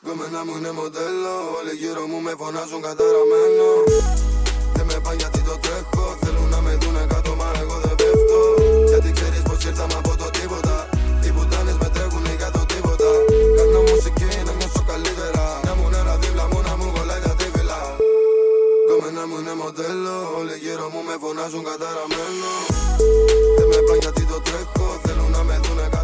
Κομμένα μου είναι μοντέλο, όλοι γύρω μου με φωνάζουν καταραμένο. Δεν με πάνε γιατί το τρέχω, θέλουν να με δουνε κάτω μα εγώ δεν πέφτω. Γιατί ξέρεις πως ήρθαμε από το τίποτα, οι πουτάνες με τρέχουνε για το τίποτα. Κάνω μουσική να νιώσω καλύτερα, μια μου νερά δίπλα μου να μου κολλάει τα τρίβιλα. Κομμένα μου είναι μοντέλο, όλοι γύρω μου με φωνάζουν καταραμένο. Δεν με πάνε γιατί το τρέχω, θέλουν να με δουνε